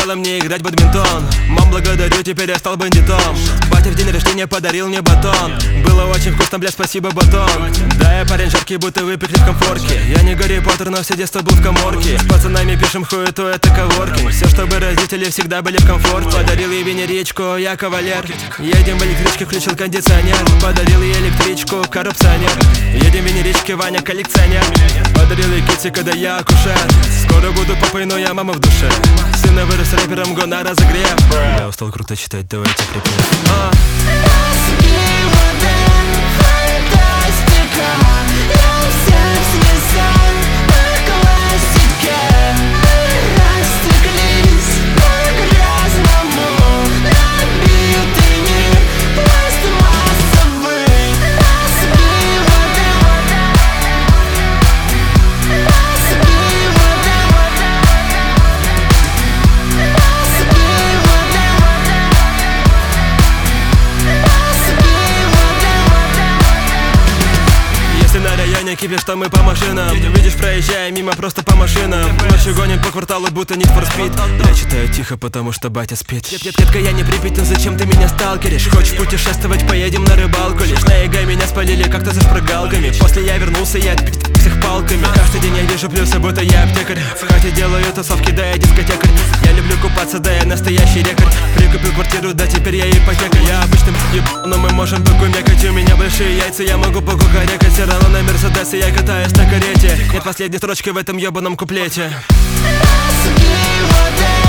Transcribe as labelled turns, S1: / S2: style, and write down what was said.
S1: запрещала мне играть в бадминтон. Мам, благодарю, теперь я стал бандитом. Батя в день рождения подарил мне батон. Было очень вкусно, бля, спасибо, батон. Да, я парень жаркий, будто выпекли в комфорке. Я не Гарри Поттер, но все детство был в каморке. С пацанами пишем хуету, это коворкинг. Все, чтобы родители всегда были в комфорте. Подарил ей венеричку, я кавалер. Едем в электричке, включил кондиционер. Подарил ей электричку, коррупционер. Едем в венеричке, Ваня коллекционер. Подарил ей китти, когда я акушер. Скоро буду папой, но я мама в душе. Сына вырос рэпером, го на разогрев. Я устал круто читать, давайте припев. Кипишь, что мы по машинам. Видишь, проезжая мимо просто по машинам. Ночью гоним по кварталу, будто Need for Speed. Я читаю тихо, потому что батя спит. Детка, я не Припять, зачем ты меня сталкеришь? Хочешь путешествовать, поедем на рыбалку. Лишь на ЕГЭ меня спалили как-то за шпрыгалками. После я вернулся, я отбить всех палками. Каждый день я вижу плюсы, будто я аптекарь. В хате делаю тусовки, да я дискотекарь. Я люблю купаться, да я настоящий рекорд. Прикупил квартиру, да теперь я ипотека. Я обычным но мы можем покумекать. У меня большие яйца, я могу покукарекать. Все равно на Мерседесе я катаюсь на карете. Нет последней строчки в этом ебаном куплете.